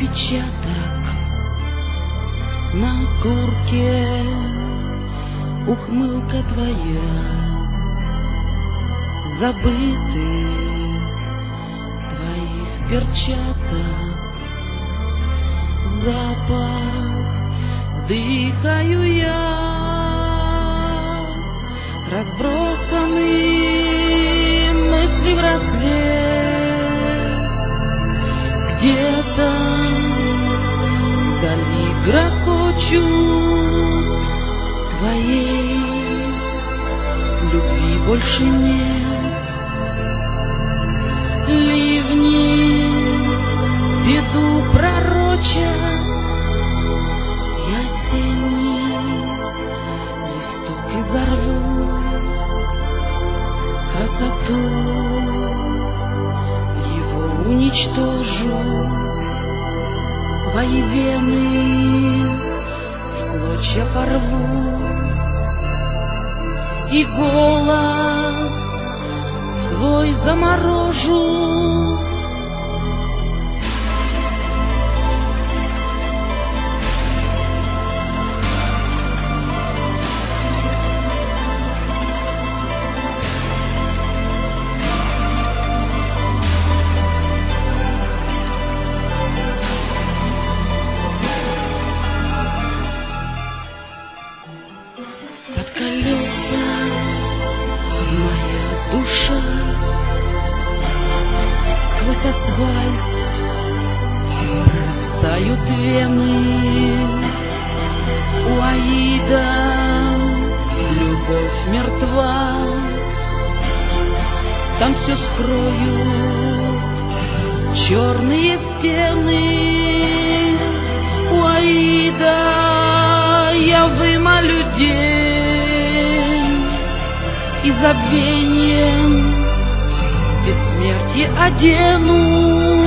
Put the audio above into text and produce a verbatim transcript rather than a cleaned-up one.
отпечаток на куртке, ухмылка твоя, забытых твоих перчаток, запах вдыхаю я, разбросаны мысли в рассвет, где-то вдали грохочут, твоей любви больше нет. Ливни беду пророчат, я осенний листок изорву, красоту его уничтожу, твои вены в клочья порву, и голос свой заморожу. Под колеса моя душа, сквозь асфальт растают вены. У Аида любовь мертва, там все скроют черные стены. У Аида я вымолю день и забвением бессмертие одену.